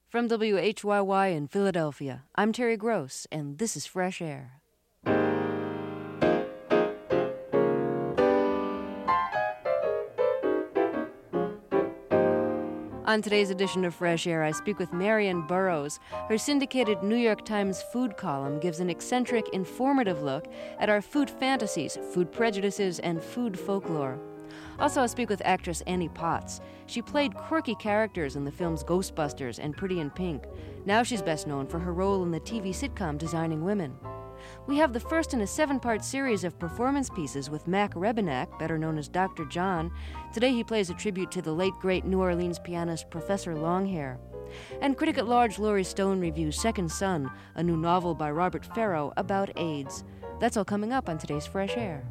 From WHYY in Philadelphia, I'm Terry Gross, and this is Fresh Air. On today's edition of Fresh Air, I speak with Marian Burrows. Her syndicated New York Times food column gives an eccentric, informative look at our food fantasies, food prejudices, and food folklore. Also, I speak with actress Annie Potts. She played quirky characters in the films Ghostbusters and Pretty in Pink. Now she's best known for her role in the TV sitcom Designing Women. We have the first in a 7-part series of performance pieces with Mac Rebennack, better known as Dr. John. Today he plays a tribute to the late, great New Orleans pianist Professor Longhair. And critic-at-large Laurie Stone reviews Second Son, a new novel by Robert Farrow about AIDS. That's all coming up on today's Fresh Air.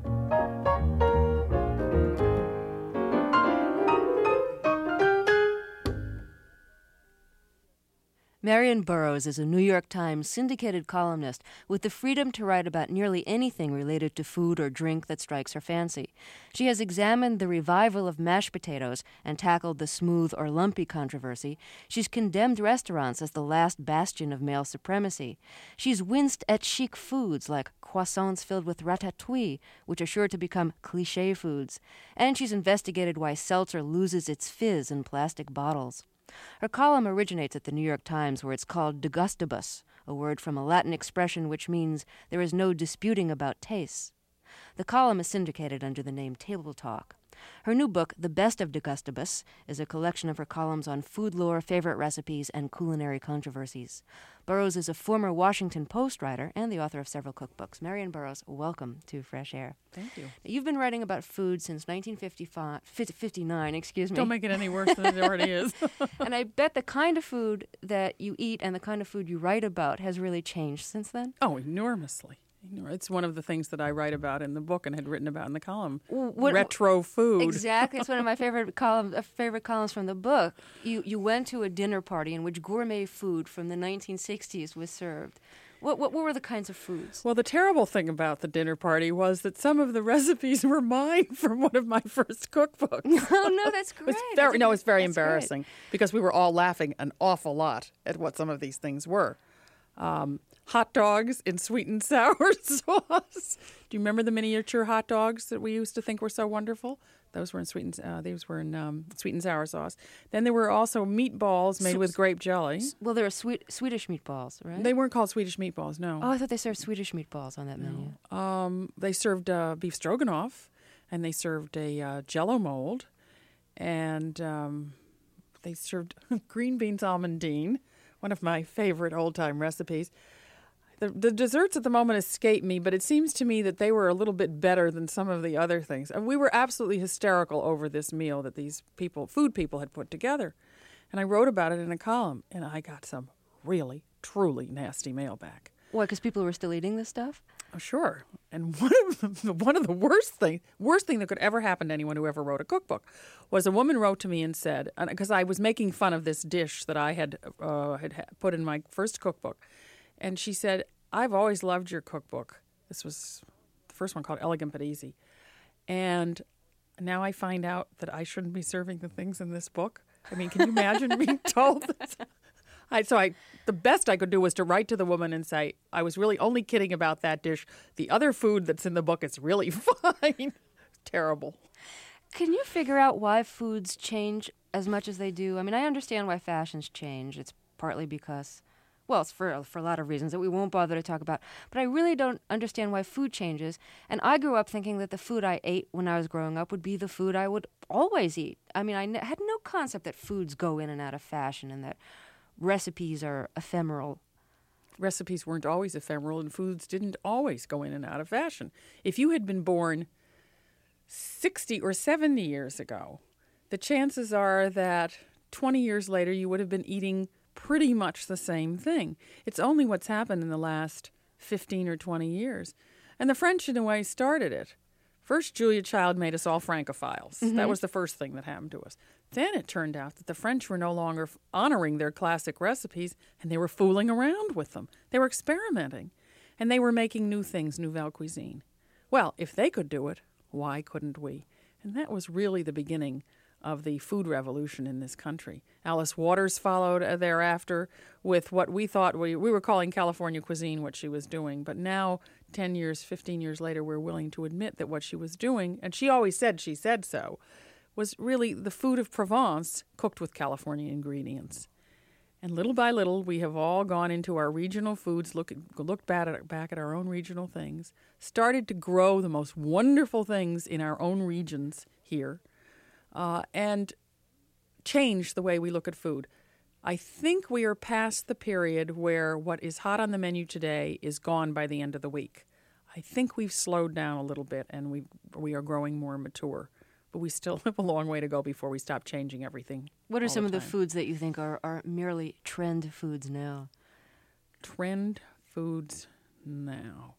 Marian Burrows is a New York Times syndicated columnist with the freedom to write about nearly anything related to food or drink that strikes her fancy. She has examined the revival of mashed potatoes and tackled the smooth or lumpy controversy. She's condemned restaurants as the last bastion of male supremacy. She's winced at chic foods like croissants filled with ratatouille, which are sure to become cliché foods. And she's investigated why seltzer loses its fizz in plastic bottles. Her column originates at the New York Times, where it's called degustibus, a word from a Latin expression which means there is no disputing about tastes. The column is syndicated under the name Table Talk. Her new book, The Best of Degustibus, is a collection of her columns on food lore, favorite recipes, and culinary controversies. Burrows is a former Washington Post writer and the author of several cookbooks. Marian Burrows, welcome to Fresh Air. Thank you. You've been writing about food since 1959, excuse me. Don't make it any worse than it already is. And I bet the kind of food that you eat and the kind of food you write about has really changed since then? Oh, enormously. It's one of the things that I write about in the book and had written about in the column. Retro food. Exactly. It's one of my favorite columns from the book. You went to a dinner party in which gourmet food from the 1960s was served. What were the kinds of foods? Well, the terrible thing about the dinner party was that some of the recipes were mine from one of my first cookbooks. Oh, no, that's great. It's very embarrassing because we were all laughing an awful lot at what some of these things were. Hot dogs in sweet and sour sauce. Do you remember the miniature hot dogs that we used to think were so wonderful? Those were in sweet and sour sauce. Then there were also meatballs made with grape jelly. Well, there were Swedish meatballs, right? They weren't called Swedish meatballs, no. Oh, I thought they served Swedish meatballs on that menu. They served beef stroganoff, and they served a Jell-O mold, and they served green beans almondine, one of my favorite old-time recipes. The desserts at the moment escape me, but it seems to me that they were a little bit better than some of the other things. And we were absolutely hysterical over this meal that these food people had put together. And I wrote about it in a column, and I got some really, truly nasty mail back. Why, because people were still eating this stuff? Oh, sure. And one of the worst thing that could ever happen to anyone who ever wrote a cookbook was a woman wrote to me and said, because I was making fun of this dish that I had put in my first cookbook, and she said, I've always loved your cookbook. This was the first one called Elegant But Easy. And now I find out that I shouldn't be serving the things in this book. I mean, can you imagine being told this? The best I could do was to write to the woman and say, I was really only kidding about that dish. The other food that's in the book is really fine. Terrible. Can you figure out why foods change as much as they do? I mean, I understand why fashions change. It's partly because, well, it's for a lot of reasons that we won't bother to talk about. But I really don't understand why food changes. And I grew up thinking that the food I ate when I was growing up would be the food I would always eat. I mean, I had no concept that foods go in and out of fashion and that recipes are ephemeral. Recipes weren't always ephemeral, and foods didn't always go in and out of fashion. If you had been born 60 or 70 years ago, the chances are that 20 years later you would have been eating pretty much the same thing. It's only what's happened in the last 15 or 20 years. And the French, in a way, started it. First, Julia Child made us all Francophiles. Mm-hmm. That was the first thing that happened to us. Then it turned out that the French were no longer honoring their classic recipes, and they were fooling around with them. They were experimenting, and they were making new things, nouvelle cuisine. Well, if they could do it, why couldn't we? And that was really the beginning of the food revolution in this country. Alice Waters followed thereafter with what we thought we were calling California cuisine, what she was doing. But now, 10 years, 15 years later, we're willing to admit that what she was doing, and she always said she said so, was really the food of Provence cooked with California ingredients. And little by little, we have all gone into our regional foods, looked back at our own regional things, started to grow the most wonderful things in our own regions here, and change the way we look at food. I think we are past the period where what is hot on the menu today is gone by the end of the week. I think we've slowed down a little bit and we are growing more mature. But we still have a long way to go before we stop changing everything. What are some of the foods that you think are merely trend foods now? Trend foods now.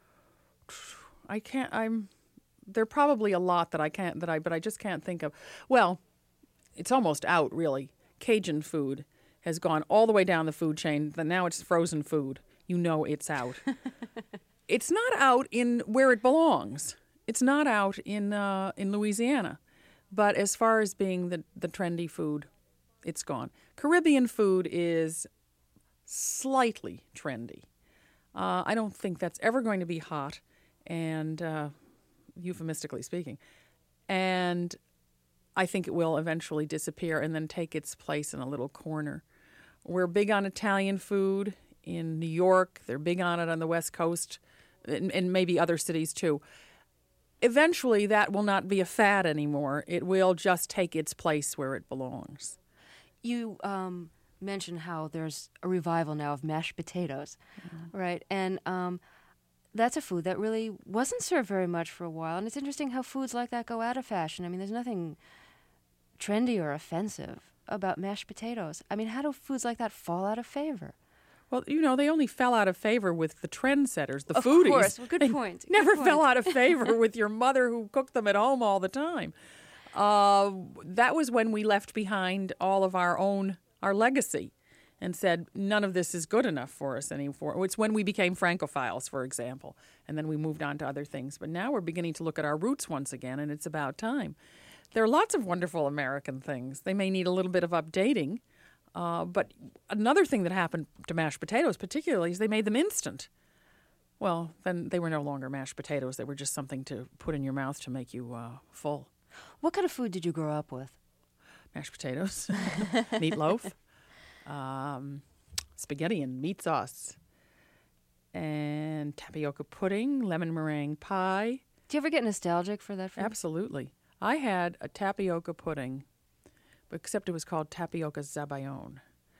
There are probably a lot but I just can't think of. Well, it's almost out, really. Cajun food has gone all the way down the food chain. Now it's frozen food. You know it's out. It's not out in where it belongs. It's not out in Louisiana. But as far as being the trendy food, it's gone. Caribbean food is slightly trendy. I don't think that's ever going to be hot, and euphemistically speaking. And I think it will eventually disappear and then take its place in a little corner. We're big on Italian food in New York. They're big on it on the West Coast and maybe other cities too. Eventually, that will not be a fad anymore. It will just take its place where it belongs. You mentioned how there's a revival now of mashed potatoes, right? And that's a food that really wasn't served very much for a while. And it's interesting how foods like that go out of fashion. I mean, there's nothing trendy or offensive about mashed potatoes. I mean, how do foods like that fall out of favor? Well, they only fell out of favor with the trendsetters, the of foodies. Of course. Well, good point. Never fell out of favor with your mother who cooked them at home all the time. That was when we left behind all of our legacy and said, none of this is good enough for us anymore. It's when we became Francophiles, for example, and then we moved on to other things. But now we're beginning to look at our roots once again, and it's about time. There are lots of wonderful American things. They may need a little bit of updating. But another thing that happened to mashed potatoes particularly is they made them instant. Well, then they were no longer mashed potatoes. They were just something to put in your mouth to make you full. What kind of food did you grow up with? Mashed potatoes, meatloaf, spaghetti and meat sauce, and tapioca pudding, lemon meringue pie. Do you ever get nostalgic for that food? Absolutely. I had a tapioca pudding, except it was called tapioca zabayon.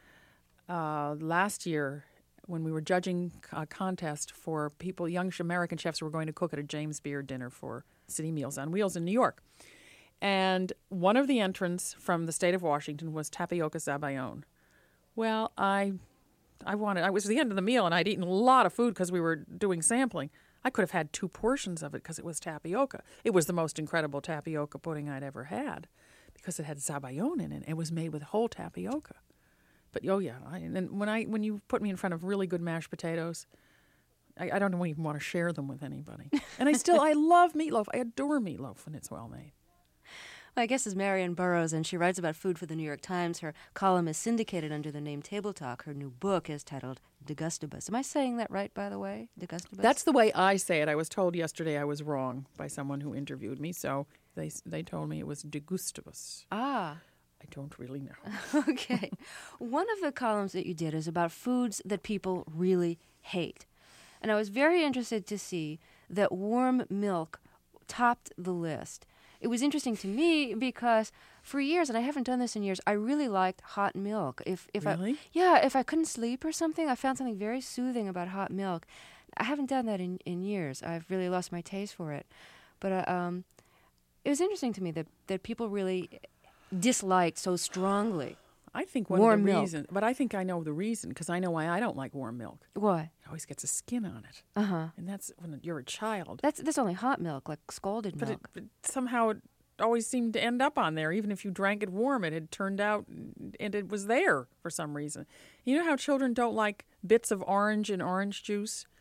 Last year, when we were judging a contest for young American chefs who were going to cook at a James Beard dinner for City Meals on Wheels in New York. And one of the entrants from the state of Washington was tapioca zabayon. Well, I was at the end of the meal, and I'd eaten a lot of food because we were doing sampling. I could have had 2 portions of it because it was tapioca. It was the most incredible tapioca pudding I'd ever had, because it had zabayon in it. It was made with whole tapioca. But when you put me in front of really good mashed potatoes, I don't even want to share them with anybody. And I love meatloaf. I adore meatloaf when it's well made. Well, I guess as Marion Burroughs, and she writes about food for the New York Times. Her column is syndicated under the name Table Talk. Her new book is titled Degustibus. Am I saying that right, by the way? Degustibus? That's the way I say it. I was told yesterday I was wrong by someone who interviewed me, so they told me it was Degustibus. Ah. I don't really know. Okay. One of the columns that you did is about foods that people really hate. And I was very interested to see that warm milk topped the list. It was interesting to me because for years, and I haven't done this in years, I really liked hot milk. If Really? If I couldn't sleep or something, I found something very soothing about hot milk. I haven't done that in years. I've really lost my taste for it. But it was interesting to me that people really disliked so strongly I think one warm of the milk. reasons, but I think I know the reason, because I know why I don't like warm milk. Why? It always gets a skin on it. Uh-huh. And that's when you're a child. That's only hot milk, like scalded But milk. somehow it always seemed to end up on there. Even if you drank it warm, it had turned out, and it was there for some reason. You know how children don't like bits of orange in orange juice?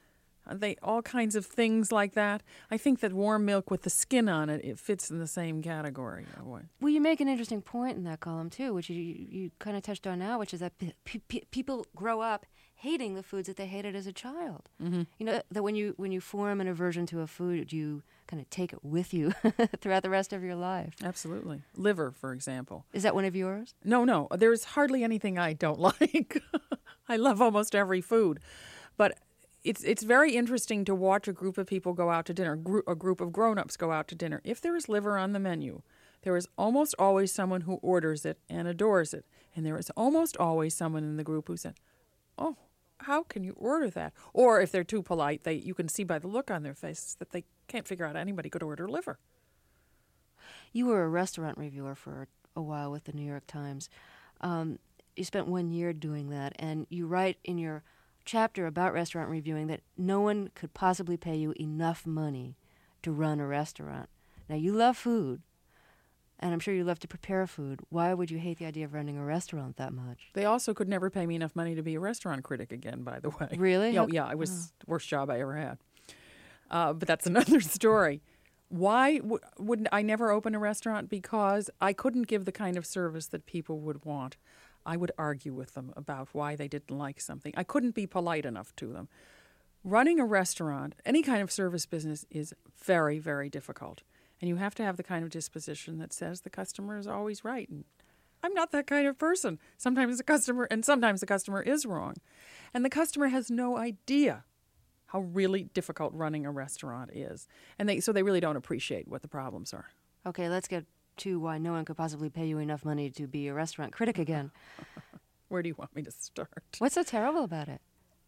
They all kinds of things like that. I think that warm milk with the skin on it, it fits in the same category. Well, you make an interesting point in that column too, which you kind of touched on now, which is that people grow up hating the foods that they hated as a child. Mm-hmm. You know that when you form an aversion to a food, you kind of take it with you throughout the rest of your life. Absolutely. Liver, for example. Is that one of yours? No. There's hardly anything I don't like. I love almost every food, but it's very interesting to watch a group of people go out to dinner, a group of grown-ups go out to dinner. If there is liver on the menu, there is almost always someone who orders it and adores it. And there is almost always someone in the group who said, "Oh, how can you order that?" Or if they're too polite, you can see by the look on their faces that they can't figure out anybody could order liver. You were a restaurant reviewer for a while with the New York Times. You spent 1 year doing that, and you write in your chapter about restaurant reviewing that no one could possibly pay you enough money to run a restaurant. Now, you love food, and I'm sure you love to prepare food. Why would you hate the idea of running a restaurant that much? They also could never pay me enough money to be a restaurant critic again, by the way. Really? Yeah, it was the worst job I ever had. But that's another story. Why wouldn't I never open a restaurant? Because I couldn't give the kind of service that people would want. I would argue with them about why they didn't like something. I couldn't be polite enough to them. Running a restaurant, any kind of service business, is very, very difficult. And you have to have the kind of disposition that says the customer is always right. And I'm not that kind of person. Sometimes the customer is wrong. And the customer has no idea how really difficult running a restaurant is. And so they really don't appreciate what the problems are. Okay, let's get to why no one could possibly pay you enough money to be a restaurant critic again. Where do you want me to start? What's so terrible about it?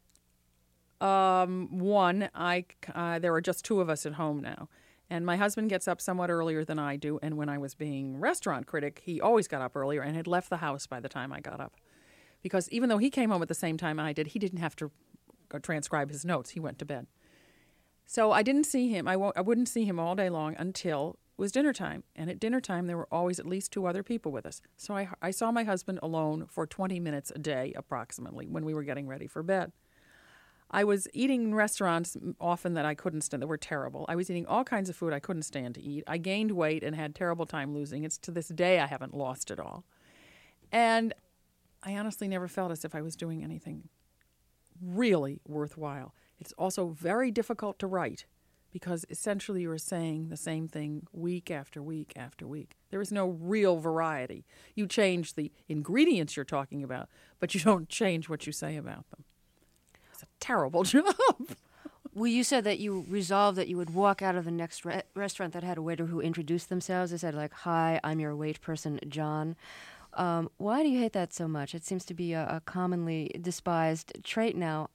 One, there are just two of us at home now. And my husband gets up somewhat earlier than I do. And when I was being restaurant critic, he always got up earlier and had left the house by the time I got up. Because even though he came home at the same time I did, he didn't have to transcribe his notes. He went to bed. So I didn't see him. I wouldn't see him all day long until it was dinner time. And at dinner time, there were always at least two other people with us. So I saw my husband alone for 20 minutes a day, approximately, when we were getting ready for bed. I was eating in restaurants often that I couldn't stand, that were terrible. I was eating all kinds of food I couldn't stand to eat. I gained weight and had terrible time losing. It's to this day I haven't lost it all. And I honestly never felt as if I was doing anything really worthwhile. It's also very difficult to write because essentially you're saying the same thing week after week after week. There is no real variety. You change the ingredients you're talking about, but you don't change what you say about them. It's a terrible job. Well, you said that you resolved that you would walk out of the next restaurant that had a waiter who introduced themselves. They said, like, "Hi, I'm your wait person, John." Why do you hate that so much? It seems to be a commonly despised trait now.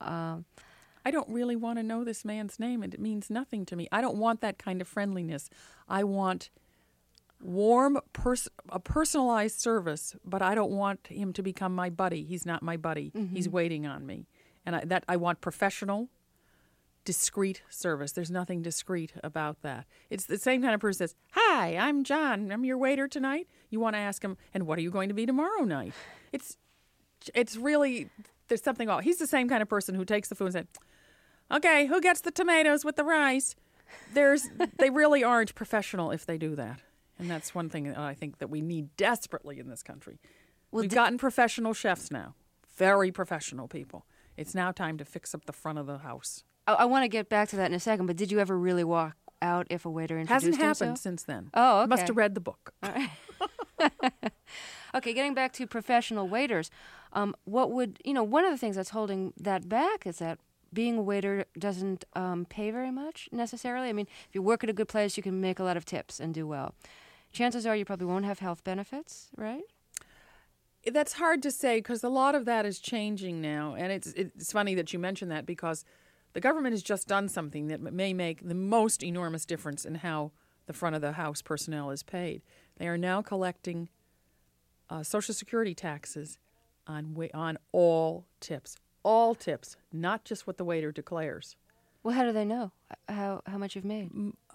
I don't really want to know this man's name, and it means nothing to me. I don't want that kind of friendliness. I want warm, a personalized service, but I don't want him to become my buddy. He's not my buddy. Mm-hmm. He's waiting on me. And I want professional, discreet service. There's nothing discreet about that. It's the same kind of person that says, "Hi, I'm John. I'm your waiter tonight." You want to ask him, "And what are you going to be tomorrow night?" It's really, there's something off. He's the same kind of person who takes the food and says, "Okay, who gets the tomatoes with the rice?" They really aren't professional if they do that. And that's one thing that I think that we need desperately in this country. Well, we've gotten professional chefs now, very professional people. It's now time to fix up the front of the house. I want to get back to that in a second, but did you ever really walk out if a waiter introduced himself? Hasn't happened since then. Oh, okay. Must have read the book. All right. Okay, getting back to professional waiters, one of the things that's holding that back is that being a waiter doesn't pay very much necessarily. I mean, if you work at a good place, you can make a lot of tips and do well. Chances are you probably won't have health benefits, right? That's hard to say because a lot of that is changing now. And it's funny that you mentioned that because the government has just done something that may make the most enormous difference in how the front of the house personnel is paid. They are now collecting Social Security taxes on all tips, not just what the waiter declares. Well, how do they know how much you've made?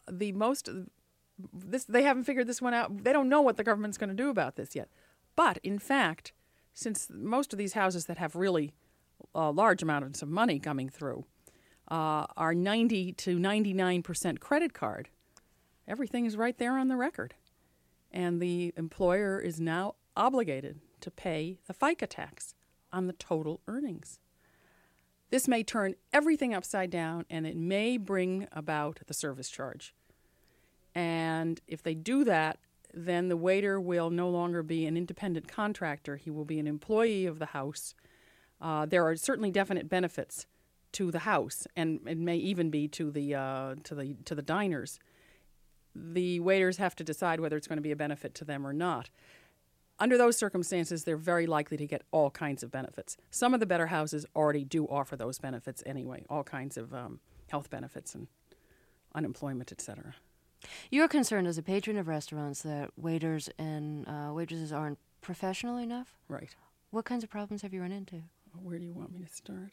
They haven't figured this one out. They don't know what the government's going to do about this yet. But, in fact, since most of these houses that have really large amounts of money coming through, our 90 to 99% credit card, everything is right there on the record. And the employer is now obligated to pay the FICA tax on the total earnings. This may turn everything upside down, and it may bring about the service charge. And if they do that, then the waiter will no longer be an independent contractor. He will be an employee of the house. There are certainly definite benefits to the house, and it may even be to the diners. The waiters have to decide whether it's going to be a benefit to them or not. Under those circumstances, they're very likely to get all kinds of benefits. Some of the better houses already do offer those benefits anyway, all kinds of health benefits and unemployment, etc. You're concerned as a patron of restaurants that waiters and waitresses aren't professional enough? Right. What kinds of problems have you run into? Where do you want me to start?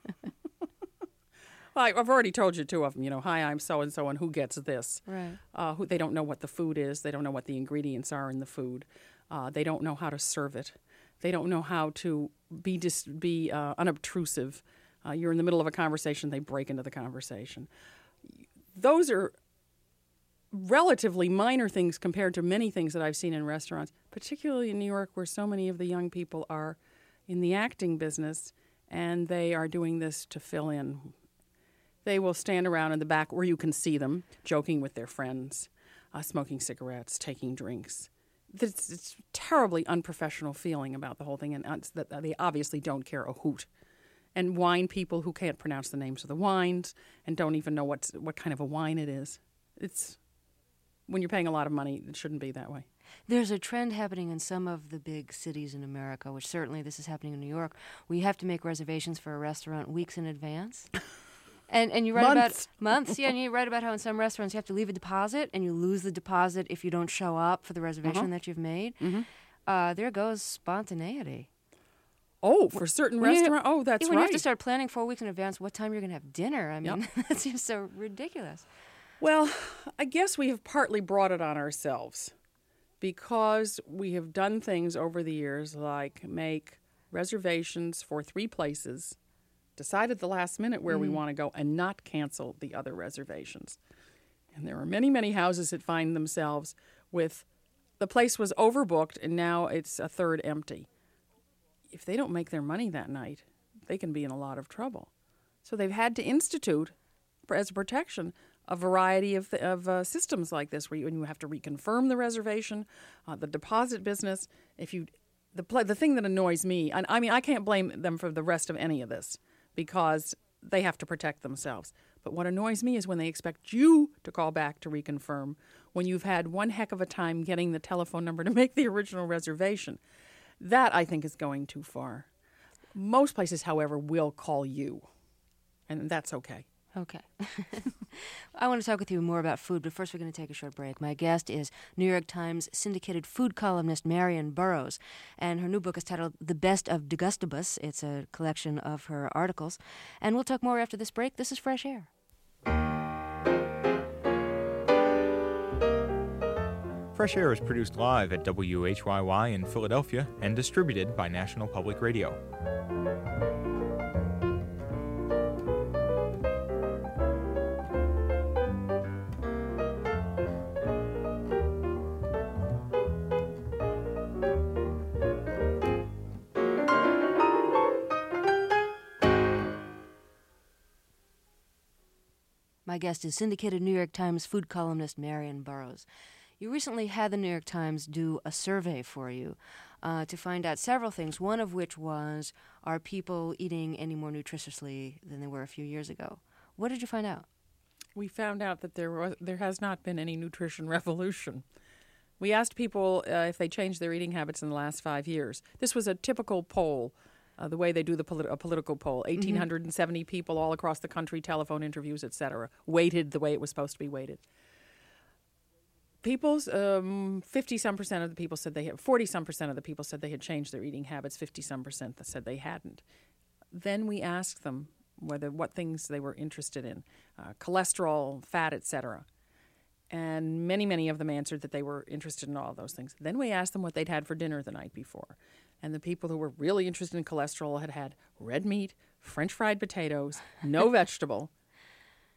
Well, I've already told you two of them. Hi, I'm so-and-so, and who gets this? Right. They don't know what the food is. They don't know what the ingredients are in the food. They don't know how to serve it. They don't know how to be unobtrusive. You're in the middle of a conversation, they break into the conversation. Those are relatively minor things compared to many things that I've seen in restaurants, particularly in New York, where so many of the young people are in the acting business, and they are doing this to fill in. They will stand around in the back where you can see them, joking with their friends, smoking cigarettes, taking drinks. It's a terribly unprofessional feeling about the whole thing, and that they obviously don't care a hoot. And wine people who can't pronounce the names of the wines and don't even know what kind of a wine it is. It's when you're paying a lot of money, it shouldn't be that way. There's a trend happening in some of the big cities in America, which certainly this is happening in New York, where you have to make reservations for a restaurant weeks in advance. And you write Months. about months, yeah, and you write about how in some restaurants you have to leave a deposit, and you lose the deposit if you don't show up for the reservation that you've made. Mm-hmm. There goes spontaneity. Oh, for certain restaurants? Oh, that's when right. you have to start planning 4 weeks in advance what time you're going to have dinner. I mean, that seems so ridiculous. Well, I guess we have partly brought it on ourselves because we have done things over the years like make reservations for 3 places, decide at the last minute where we want to go, and not cancel the other reservations. And there are many, many houses that find themselves with the place was overbooked and now it's a third empty. If they don't make their money that night, they can be in a lot of trouble. So they've had to institute, as a protection, a variety of systems like this, where you have to reconfirm the reservation, the deposit business. The thing that annoys me, and I mean, I can't blame them for the rest of any of this because they have to protect themselves. But what annoys me is when they expect you to call back to reconfirm when you've had one heck of a time getting the telephone number to make the original reservation. That, I think, is going too far. Most places, however, will call you, and that's okay. Okay. I want to talk with you more about food, but first we're going to take a short break. My guest is New York Times syndicated food columnist Marion Burroughs, and her new book is titled The Best of Degustibus. It's a collection of her articles. And we'll talk more after this break. This is Fresh Air. Fresh Air is produced live at WHYY in Philadelphia and distributed by National Public Radio. My guest is syndicated New York Times food columnist Marion Burroughs. You recently had the New York Times do a survey for you to find out several things, one of which was, are people eating any more nutritiously than they were a few years ago? What did you find out? We found out that there has not been any nutrition revolution. We asked people if they changed their eating habits in the last 5 years. This was a typical poll, the way they do a political poll. 1,870 people all across the country, telephone interviews, etc., weighted the way it was supposed to be weighted. 50-some% of the people said 40-some% of the people said they had changed their eating habits. 50-some% that said they hadn't. Then we asked them what things they were interested in, cholesterol, fat, etc. And many, many of them answered that they were interested in all of those things. Then we asked them what they'd had for dinner the night before. And the people who were really interested in cholesterol had red meat, French fried potatoes, no vegetable,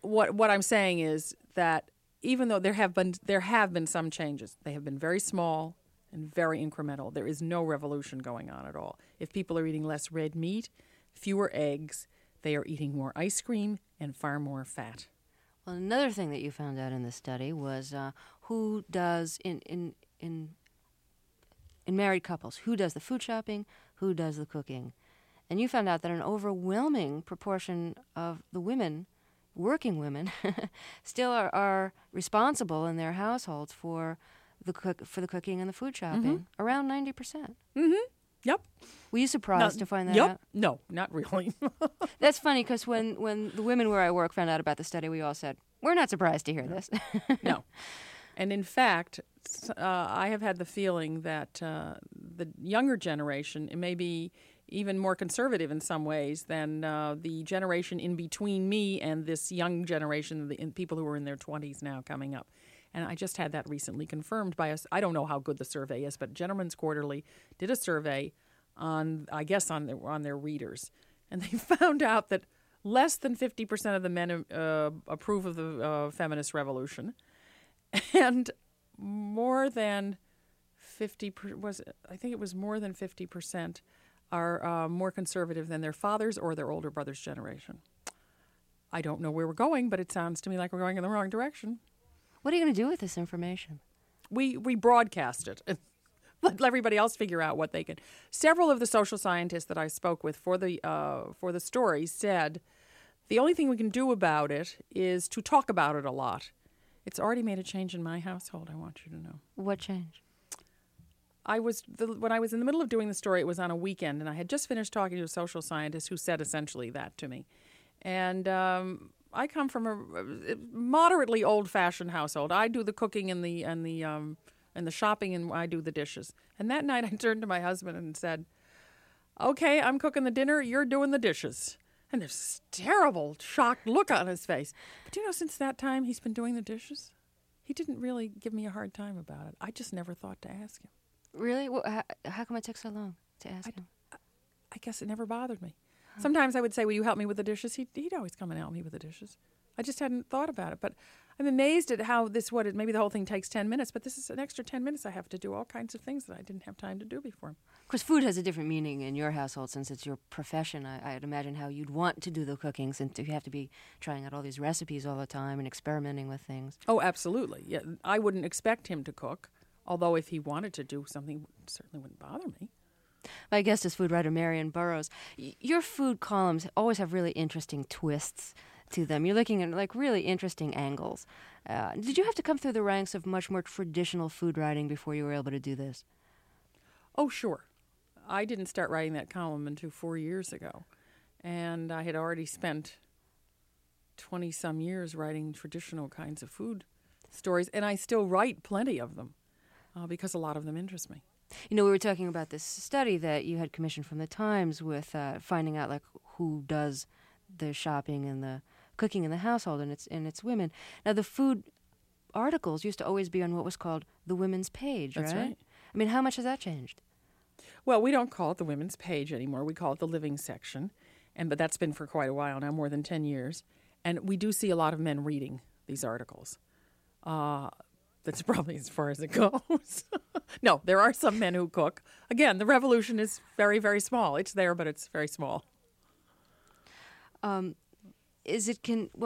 what I'm saying is that even though there have been some changes, they have been very small and very incremental. There is no revolution going on at all. If people are eating less red meat, fewer eggs, they are eating more ice cream and far more fat. Well, another thing that you found out in this study was who does in married couples, who does the food shopping, who does the cooking. And you found out that an overwhelming proportion of the women, working women, still are responsible in their households for the cooking and the food shopping, around 90%. Mm-hmm. Yep. Were you surprised to find that Yep. out? No, not really. That's funny because when the women where I work found out about the study, we all said, we're not surprised to hear this. No. And in fact, I have had the feeling that the younger generation, it may be even more conservative in some ways than the generation in between me and this young generation, the people who are in their 20s now coming up. And I just had that recently confirmed by us. I don't know how good the survey is, but Gentleman's Quarterly did a survey on their readers, and they found out that less than 50% of the men approve of the feminist revolution, and more than 50% are more conservative than their fathers or their older brother's generation. I don't know where we're going, but it sounds to me like we're going in the wrong direction. What are you going to do with this information? We broadcast it and let everybody else figure out what they can. Several of the social scientists that I spoke with for the story said the only thing we can do about it is to talk about it a lot. It's already made a change in my household, I want you to know. What changed? When I was in the middle of doing the story, it was on a weekend, and I had just finished talking to a social scientist who said essentially that to me. And I come from a moderately old-fashioned household. I do the cooking and the shopping, and I do the dishes. And that night, I turned to my husband and said, "Okay, I'm cooking the dinner. You're doing the dishes." And there's this terrible, shocked look on his face. But since that time, he's been doing the dishes. He didn't really give me a hard time about it. I just never thought to ask him. Really? Well, how come it took so long to ask him? I guess it never bothered me. Sometimes I would say, "Will you help me with the dishes?" He'd always come and help me with the dishes. I just hadn't thought about it. But I'm amazed at how maybe the whole thing takes 10 minutes, but this is an extra 10 minutes I have to do all kinds of things that I didn't have time to do before. Of course, food has a different meaning in your household since it's your profession. I'd imagine how you'd want to do the cooking since you have to be trying out all these recipes all the time and experimenting with things. Oh, absolutely. Yeah, I wouldn't expect him to cook, although if he wanted to do something, it certainly wouldn't bother me. My guest is food writer Marion Burrows. Your food columns always have really interesting twists to them. You're looking at really interesting angles. Did you have to come through the ranks of much more traditional food writing before you were able to do this? Oh, sure. I didn't start writing that column until 4 years ago, and I had already spent 20-some years writing traditional kinds of food stories, and I still write plenty of them because a lot of them interest me. We were talking about this study that you had commissioned from the Times with finding out who does the shopping and the cooking in the household, and it's women. Now, the food articles used to always be on what was called the women's page, right? That's right. I mean, how much has that changed? Well, we don't call it the women's page anymore. We call it the living section, but that's been for quite a while now, more than 10 years. And we do see a lot of men reading these articles. That's probably as far as it goes. No, there are some men who cook. Again, the revolution is very, very small. It's there, but it's very small. Is it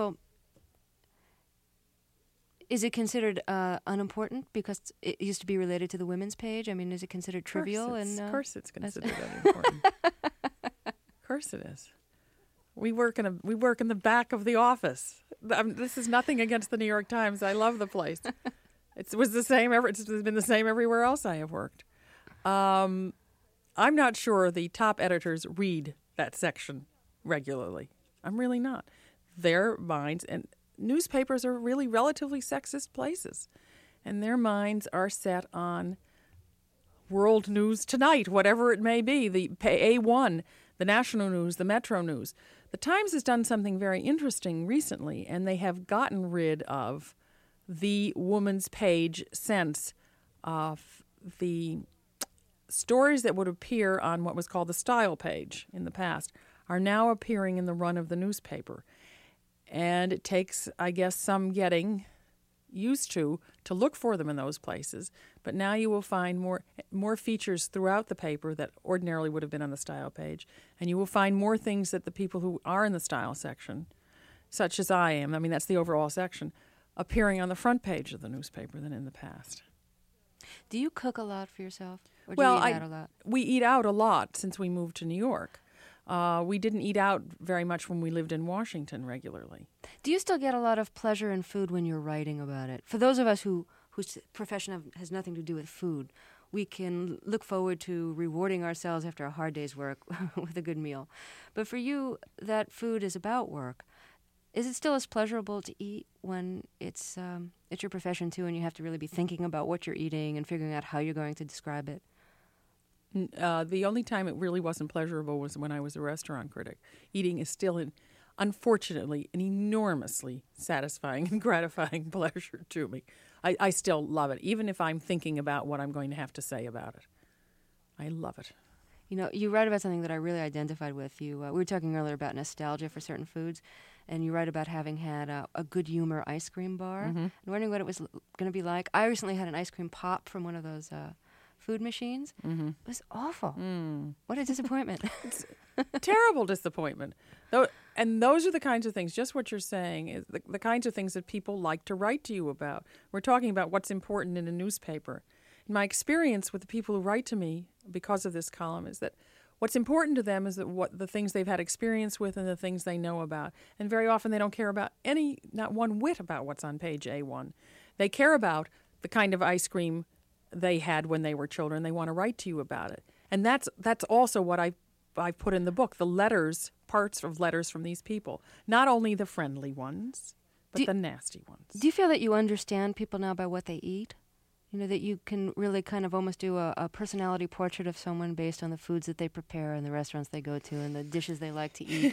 considered unimportant because it used to be related to the women's page? I mean, is it considered trivial? Of course it's considered unimportant. Of course it is. We work in the back of the office. This is nothing against the New York Times. I love the place. It's been the same everywhere else I have worked. I'm not sure the top editors read that section regularly. I'm really not. Their minds, and newspapers are really relatively sexist places, and their minds are set on world news tonight, whatever it may be, the A1, the national news, the Metro News. The Times has done something very interesting recently, and they have gotten rid of the woman's page sense of the stories that would appear on what was called the style page in the past are now appearing in the run of the newspaper. And it takes, I guess, some getting used to look for them in those places. But now you will find more features throughout the paper that ordinarily would have been on the style page. And you will find more things that the people who are in the style section, such as I am, I mean, that's the overall section, appearing on the front page of the newspaper than in the past. Do you cook a lot for yourself? Or do Well, you eat out a lot? we eat out a lot since we moved to New York. We didn't eat out very much when we lived in Washington regularly. Do you still get a lot of pleasure in food when you're writing about it? For those of us whose profession has nothing to do with food, we can look forward to rewarding ourselves after a hard day's work with a good meal. But for you, that food is about work. Is it still as pleasurable to eat when it's your profession too, and you have to really be thinking about what you're eating and figuring out how you're going to describe it? The only time it really wasn't pleasurable was when I was a restaurant critic. Eating is still, unfortunately, an enormously satisfying and gratifying pleasure to me. I still love it, even if I'm thinking about what I'm going to have to say about it. I love it. You know, you write about something that I really identified with. We were talking earlier about nostalgia for certain foods, and you write about having had a Good Humor ice cream bar and wondering what it was going to be like. I recently had an ice cream pop from one of those food machines. It was awful. What a disappointment. Terrible disappointment. And those are the kinds of things, just what you're saying, is the kinds of things that people like to write to you about. We're talking about what's important in a newspaper. And my experience with the people who write to me because of this column is that what's important to them is that what the things they've had experience with and the things they know about. And very often they don't care about not one whit about what's on page A1. They care about the kind of ice cream they had when they were children. They want to write to you about it. And that's also what I've put in the book, the letters, parts of letters from these people. Not only the friendly ones, but the nasty ones. Do you feel that you understand people now by what they eat? You know, that you can really kind of almost do a personality portrait of someone based on the foods that they prepare and the restaurants they go to and the dishes they like to eat?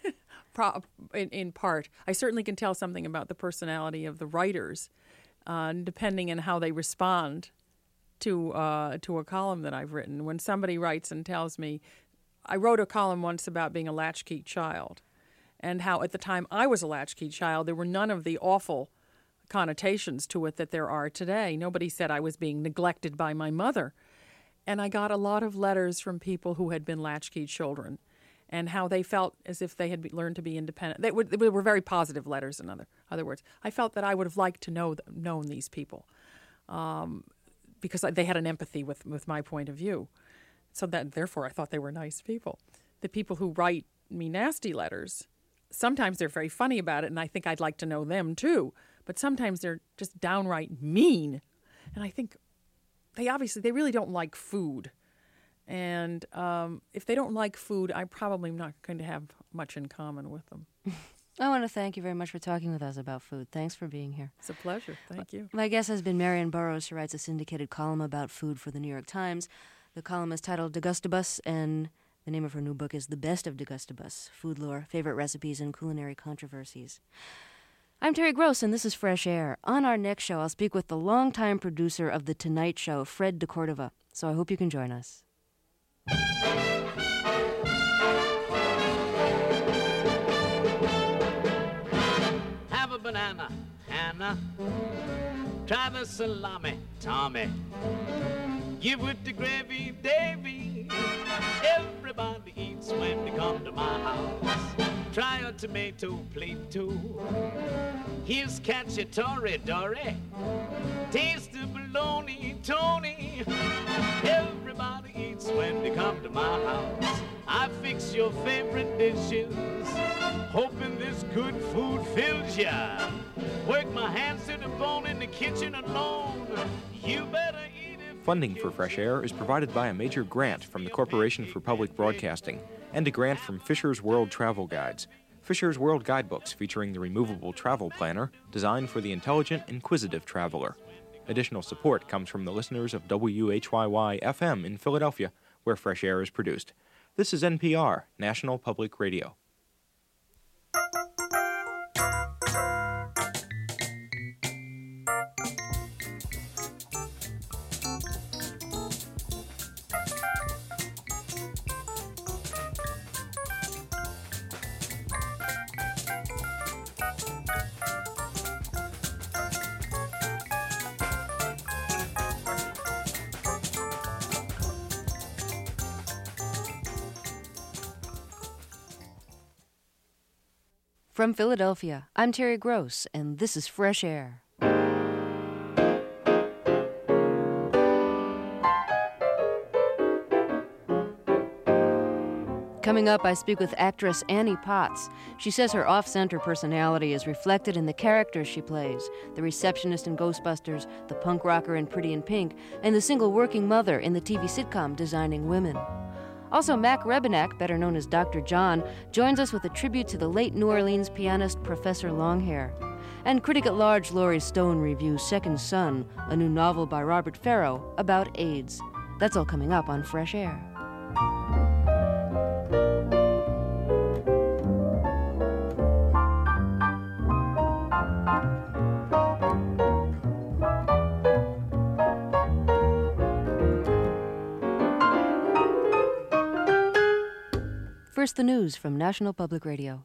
In part. I certainly can tell something about the personality of the writers, depending on how they respond to a column that I've written. When somebody writes and tells me, I wrote a column once about being a latchkey child, and how at the time I was a latchkey child, there were none of the awful connotations to it that there are today. Nobody said I was being neglected by my mother. And I got a lot of letters from people who had been latchkey children and how they felt as if they had learned to be independent. They were very positive letters, in other words. I felt that I would have liked to known these people because they had an empathy with my point of view. So that, therefore, I thought they were nice people. The people who write me nasty letters, sometimes they're very funny about it, and I think I'd like to know them, too. But sometimes they're just downright mean. And I think they really don't like food. And if they don't like food, I'm probably not going to have much in common with them. I want to thank you very much for talking with us about food. Thanks for being here. It's a pleasure. Thank you. My guest has been Marian Burroughs, who writes a syndicated column about food for the New York Times. The column is titled Degustibus, and the name of her new book is The Best of Degustibus, Food Lore, Favorite Recipes, and Culinary Controversies. I'm Terry Gross, and this is Fresh Air. On our next show, I'll speak with the longtime producer of The Tonight Show, Fred DeCordova. So I hope you can join us. Have a banana, Hannah. Try the salami, Tommy. Give it to gravy, Davy. Everybody eats when they come to my house. Try a tomato plate too. Here's cacciatore, Dory. Taste the bologna, Tony. Everybody eats when they come to my house. I fix your favorite dishes, hoping this good food fills ya. Work my hands to the bone in the kitchen alone. You better eat it. Funding for Fresh Air is provided by a major grant from the Corporation for Public Broadcasting and a grant from Fisher's World Travel Guides. Fisher's World Guidebooks featuring the removable travel planner designed for the intelligent, inquisitive traveler. Additional support comes from the listeners of WHYY-FM in Philadelphia, where Fresh Air is produced. This is NPR, National Public Radio. From Philadelphia, I'm Terry Gross, and this is Fresh Air. Coming up, I speak with actress Annie Potts. She says her off-center personality is reflected in the characters she plays, the receptionist in Ghostbusters, the punk rocker in Pretty in Pink, and the single working mother in the TV sitcom Designing Women. Also, Mac Rebenak, better known as Dr. John, joins us with a tribute to the late New Orleans pianist Professor Longhair. And critic-at-large Laurie Stone reviews Second Son, a new novel by Robert Farrow about AIDS. That's all coming up on Fresh Air. First, the news from National Public Radio.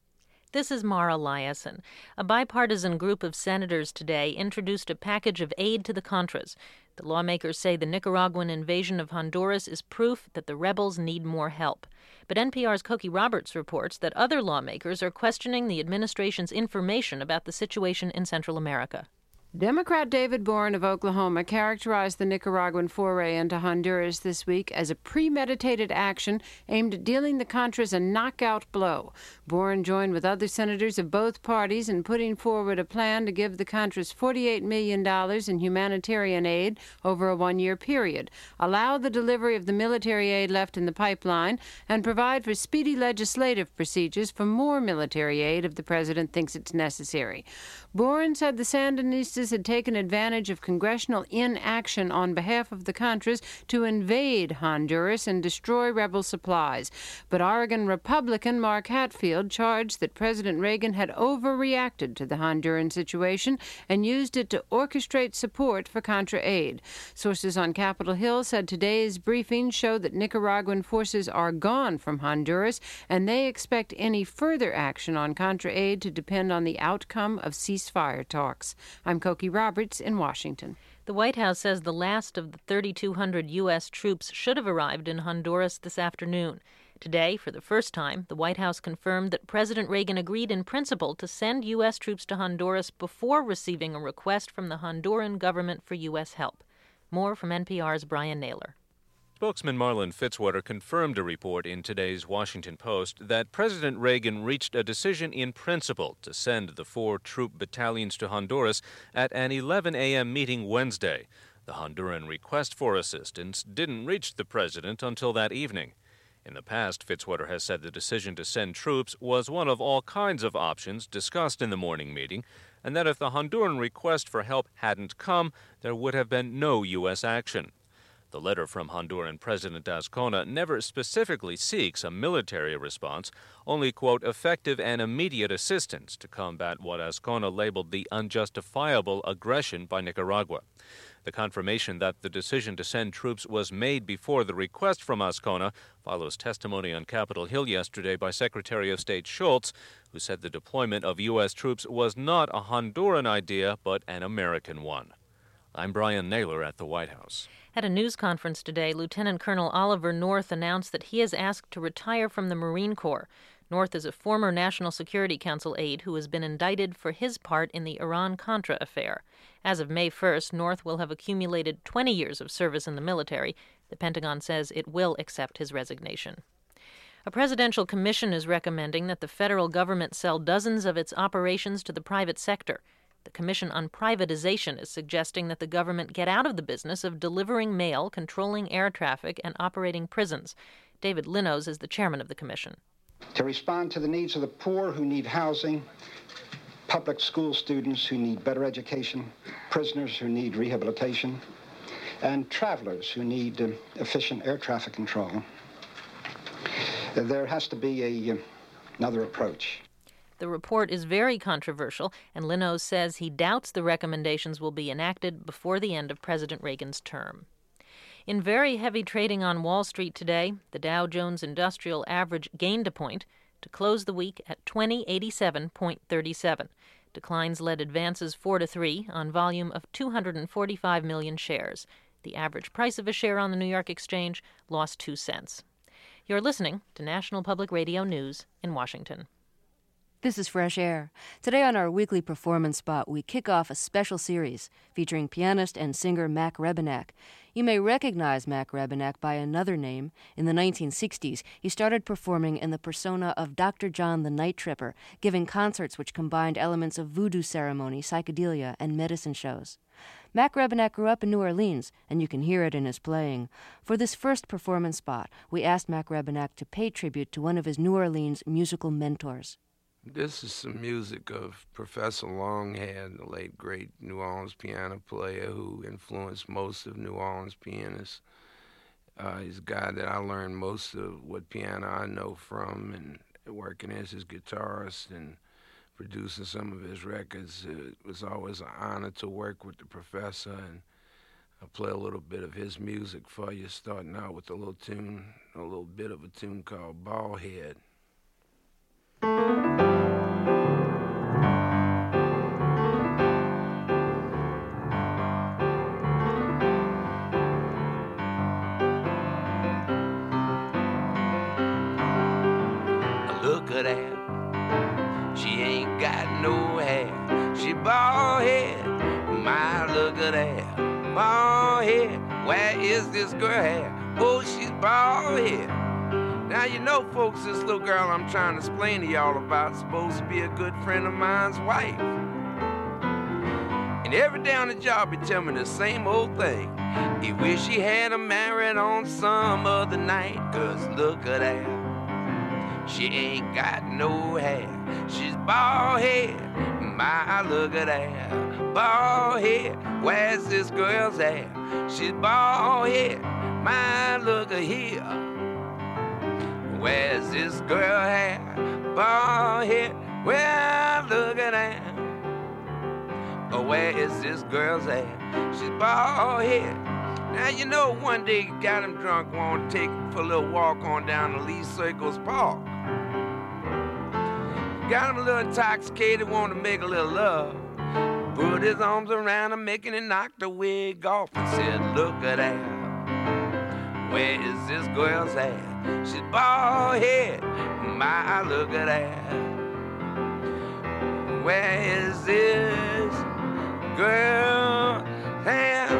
This is Mara Liasson. A bipartisan group of senators today introduced a package of aid to the Contras. The lawmakers say the Nicaraguan invasion of Honduras is proof that the rebels need more help. But NPR's Cokie Roberts reports that other lawmakers are questioning the administration's information about the situation in Central America. Democrat David Boren of Oklahoma characterized the Nicaraguan foray into Honduras this week as a premeditated action aimed at dealing the Contras a knockout blow. Boren joined with other senators of both parties in putting forward a plan to give the Contras $48 million in humanitarian aid over a one-year period, allow the delivery of the military aid left in the pipeline, and provide for speedy legislative procedures for more military aid if the president thinks it's necessary. Boren said the Sandinistas had taken advantage of congressional inaction on behalf of the Contras to invade Honduras and destroy rebel supplies. But Oregon Republican Mark Hatfield charged that President Reagan had overreacted to the Honduran situation and used it to orchestrate support for Contra aid. Sources on Capitol Hill said today's briefing showed that Nicaraguan forces are gone from Honduras, and they expect any further action on Contra aid to depend on the outcome of ceasefire talks. I'm Cokie Roberts in Washington. The White House says the last of the 3,200 U.S. troops should have arrived in Honduras this afternoon. Today, for the first time, the White House confirmed that President Reagan agreed in principle to send U.S. troops to Honduras before receiving a request from the Honduran government for U.S. help. More from NPR's Brian Naylor. Spokesman Marlon Fitzwater confirmed a report in today's Washington Post that President Reagan reached a decision in principle to send the 4 troop battalions to Honduras at an 11 a.m. meeting Wednesday. The Honduran request for assistance didn't reach the president until that evening. In the past, Fitzwater has said the decision to send troops was one of all kinds of options discussed in the morning meeting, and that if the Honduran request for help hadn't come, there would have been no U.S. action. The letter from Honduran President Azcona never specifically seeks a military response, only, quote, effective and immediate assistance to combat what Azcona labeled the unjustifiable aggression by Nicaragua. The confirmation that the decision to send troops was made before the request from Azcona follows testimony on Capitol Hill yesterday by Secretary of State Schultz, who said the deployment of U.S. troops was not a Honduran idea, but an American one. I'm Brian Naylor at the White House. At a news conference today, Lieutenant Colonel Oliver North announced that he is asked to retire from the Marine Corps. North is a former National Security Council aide who has been indicted for his part in the Iran-Contra affair. As of May 1st, North will have accumulated 20 years of service in the military. The Pentagon says it will accept his resignation. A presidential commission is recommending that the federal government sell dozens of its operations to the private sector. The Commission on Privatization is suggesting that the government get out of the business of delivering mail, controlling air traffic, and operating prisons. David Linnos is the chairman of the commission. To respond to the needs of the poor who need housing, public school students who need better education, prisoners who need rehabilitation, and travelers who need efficient air traffic control, there has to be another approach. The report is very controversial, and Linnos says he doubts the recommendations will be enacted before the end of President Reagan's term. In very heavy trading on Wall Street today, the Dow Jones Industrial Average gained a point to close the week at 2087.37. Declines led advances 4-3 on volume of 245 million shares. The average price of a share on the New York Exchange lost 2 cents. You're listening to National Public Radio News in Washington. This is Fresh Air. Today on our weekly performance spot, we kick off a special series featuring pianist and singer Mac Rebennack. You may recognize Mac Rebennack by another name. In the 1960s, he started performing in the persona of Dr. John the Night Tripper, giving concerts which combined elements of voodoo ceremony, psychedelia, and medicine shows. Mac Rebennack grew up in New Orleans, and you can hear it in his playing. For this first performance spot, we asked Mac Rebennack to pay tribute to one of his New Orleans musical mentors. This is some music of Professor Longhead, the late great New Orleans piano player who influenced most of New Orleans pianists. He's a guy that I learned most of what piano I know from, and working as his guitarist and producing some of his records. It was always an honor to work with the professor, and I'll play a little bit of his music for you, starting out with a little bit of a tune called Ballhead. Look at her, she ain't got no hair, she bald head, my look at her, bald head, where is this girl hair? Oh, she's bald head. Now you know, folks, this little girl I'm trying to explain to y'all about is supposed to be a good friend of mine's wife. And every day on the job he tell me the same old thing. He wish he had her married on some other night, 'cause look at her, she ain't got no hair, she's bald head, my look at her, bald head, where's this girl's hair? She's bald head, my look at here. Where's this girl hair? Bald head. Well, look at her. Oh, where is this girl's hair? She's bald head. Now, you know, one day he got him drunk, wanted to take him for a little walk on down to Lee Circles Park. Got him a little intoxicated, wanted to make a little love. Put his arms around her, making it knock the wig off, and said, look at her. Where is this girl's hair? She's bald head, my look at her. Where is this girl's hair?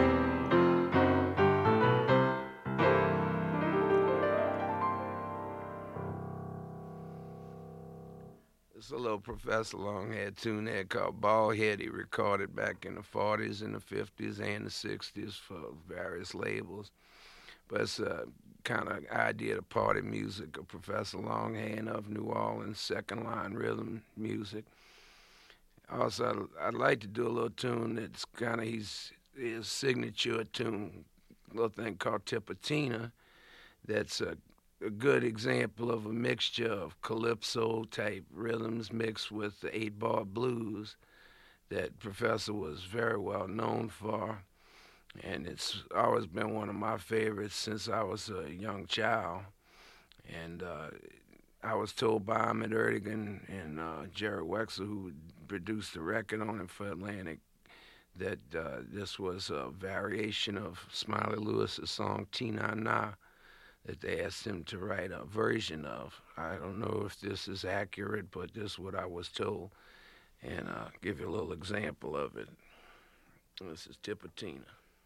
It's a little Professor Longhead tune there called Baldhead. He recorded back in the 40s and the 50s and the 60s for various labels. But it's a kind of idea to party music of Professor Longhead of New Orleans, second line rhythm music. Also, I'd like to do a little tune that's kind of his signature tune, a little thing called Tipatina, that's a good example of a mixture of calypso-type rhythms mixed with the 8-bar blues that Professor was very well known for. And it's always been one of my favorites since I was a young child. And I was told by Ahmet Ertegun and Jared Wexler, who produced the record on it for Atlantic, that this was a variation of Smiley Lewis's song Tina Na that they asked him to write a version of. I don't know if this is accurate, but this is what I was told. And I'll give you a little example of it. This is Tipatina.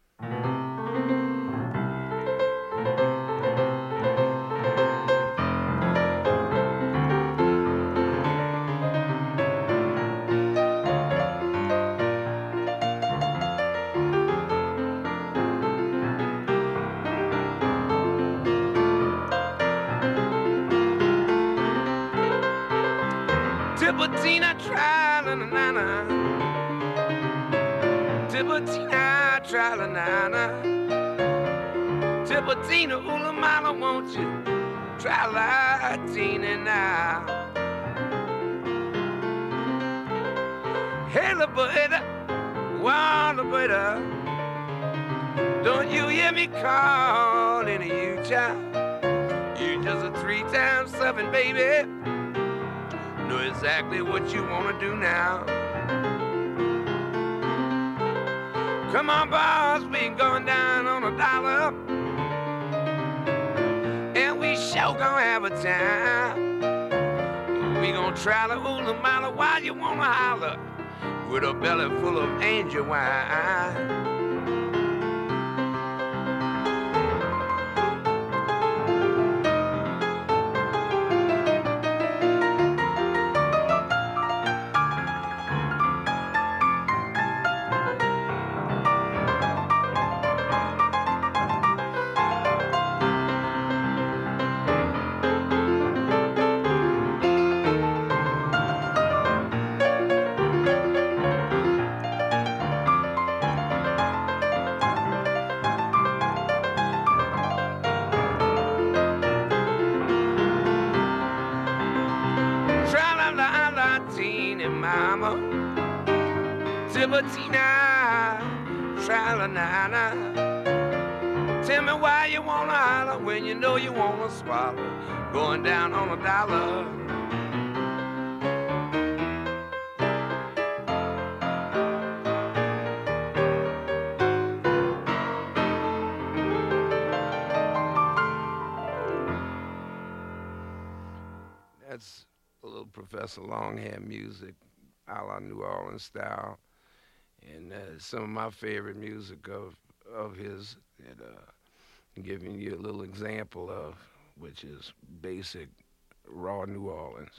Tipatina, tra-la-na-na-na. Tipatina, tra-la-na-na. Tipatina, oola-mama, won't you tra-la-tina now? Hey, la-butta, wa-la-butta, don't you hear me calling you, child? You just a 3-time-7, baby. Know exactly what you want to do now. Come on, boss, we going down on $1, and we sure gonna have a time. We gonna gonna try to oola mala while you wanna holler with a belly full of angel wine. Mama, Tibatina, Tralanana. Tell me why you wanna holler when you know you wanna swallow, going down on $1. That's a little Professor Longhair music, a la New Orleans style, and some of my favorite music of his that I'm giving you a little example of, which is basic, raw New Orleans.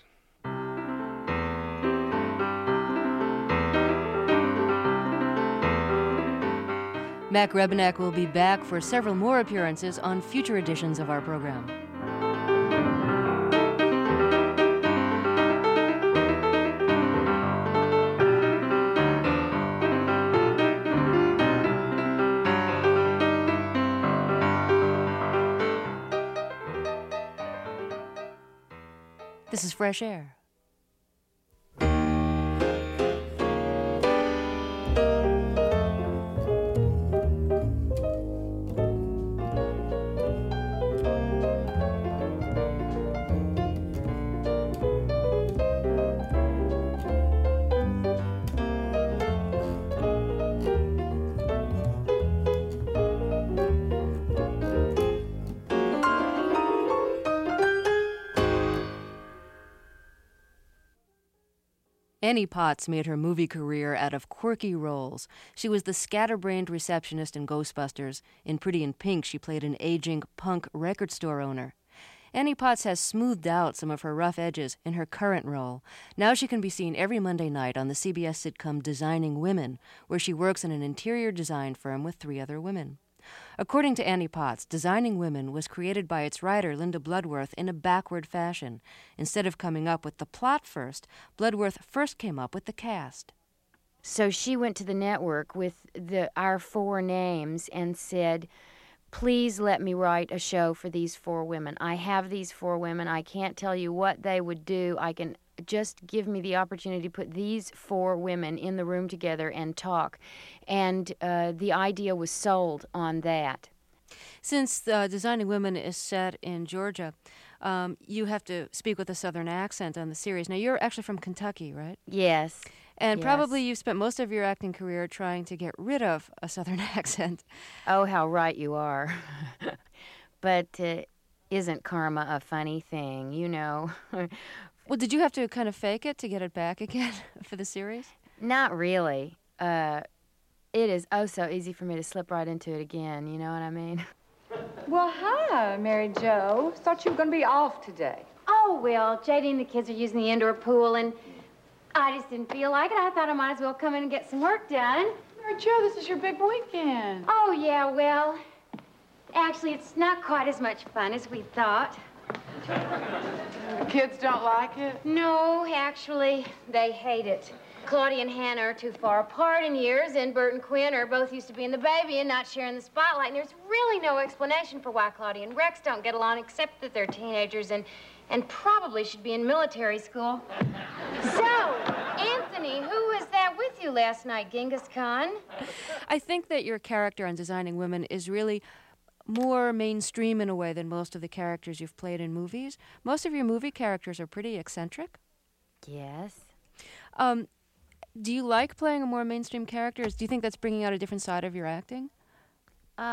Mac Rebennack will be back for several more appearances on future editions of our program. This is Fresh Air. Annie Potts made her movie career out of quirky roles. She was the scatterbrained receptionist in Ghostbusters. In Pretty in Pink, she played an aging punk record store owner. Annie Potts has smoothed out some of her rough edges in her current role. Now she can be seen every Monday night on the CBS sitcom Designing Women, where she works in an interior design firm with 3 other women. According to Annie Potts, Designing Women was created by its writer, Linda Bloodworth, in a backward fashion. Instead of coming up with the plot first, Bloodworth first came up with the cast. So she went to the network with our 4 names and said, please let me write a show for these 4 women. I have these 4 women. I can't tell you what they would do. I can just give me the opportunity to put these 4 women in the room together and talk. And the idea was sold on that. Since Designing Women is set in Georgia, you have to speak with a Southern accent on the series. Now, you're actually from Kentucky, right? Yes. And yes. Probably you've spent most of your acting career trying to get rid of a Southern accent. Oh, how right you are. But isn't karma a funny thing, you know? Well, did you have to kind of fake it to get it back again for the series? Not really. It is so easy for me to slip right into it again, you know what I mean? Well, hi, Mary Jo. Thought you were going to be off today. Oh, well, JD and the kids are using the indoor pool, and I just didn't feel like it. I thought I might as well come in and get some work done. Mary Jo, this is your big weekend. Oh, yeah, well, actually, it's not quite as much fun as we thought. The kids don't like it? No, actually, they hate it. Claudia and Hannah are too far apart in years, and Bert and Quinn are both used to being the baby and not sharing the spotlight. And there's really no explanation for why Claudia and Rex don't get along, except that they're teenagers and probably should be in military school. So, Anthony, who was that with you last night, Genghis Khan? I think that your character on Designing Women is really more mainstream in a way than most of the characters you've played in movies. Most of your movie characters are pretty eccentric. Yes. Do you like playing a more mainstream character? Do you think that's bringing out a different side of your acting?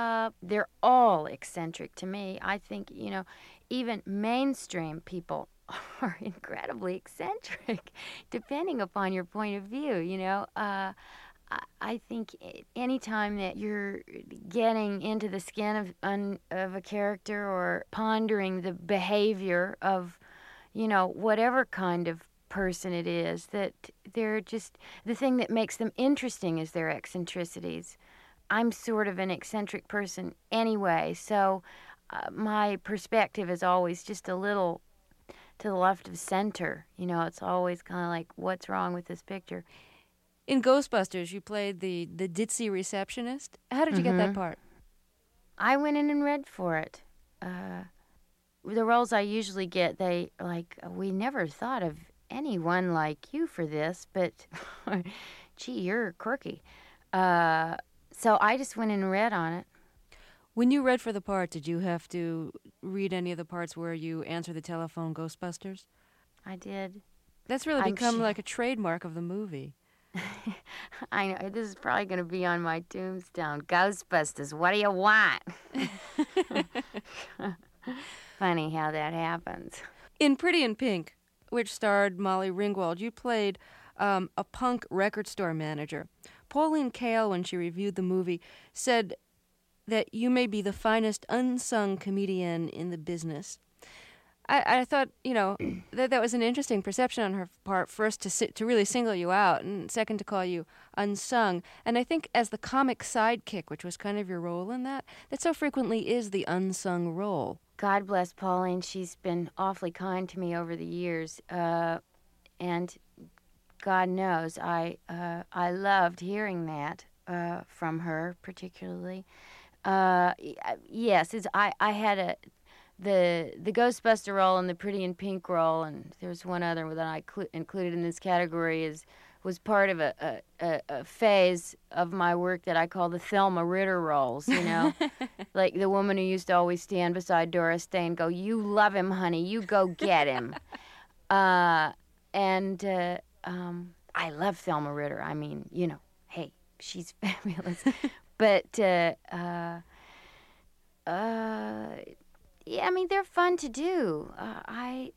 They're all eccentric to me. I think, even mainstream people are incredibly eccentric, depending upon your point of view, you know. I think any time that you're getting into the skin of a character or pondering the behavior of, you know, whatever kind of person it is, that they're just, the thing that makes them interesting is their eccentricities. I'm sort of an eccentric person anyway, so my perspective is always just a little to the left of center. You know, it's always kind of like, what's wrong with this picture? In Ghostbusters, you played the ditzy receptionist. How did you get that part? I went in and read for it. The roles I usually get, they like, we never thought of anyone like you for this, but gee, you're quirky. So I just went in and read on it. When you read for the part, did you have to read any of the parts where you answer the telephone Ghostbusters? I did. That's really become like a trademark of the movie. I know. This is probably going to be on my tombstone. Ghostbusters, what do you want? Funny how that happens. In Pretty in Pink, which starred Molly Ringwald, you played a punk record store manager. Pauline Kael, when she reviewed the movie, said that you may be the finest unsung comedian in the business. I thought, you know, that was an interesting perception on her part, first to really single you out, and second to call you unsung. And I think as the comic sidekick, which was kind of your role in that so frequently is the unsung role. God bless Pauline. She's been awfully kind to me over the years. And God knows I loved hearing that from her particularly. Yes, I had the Ghostbuster role and the Pretty in Pink role, and there's one other that I included in this category was part of a phase of my work that I call the Thelma Ritter roles, you know? Like the woman who used to always stand beside Doris Day and go, "You love him, honey, you go get him." I love Thelma Ritter. I mean, you know, hey, she's fabulous. But, yeah, I mean, they're fun to do. I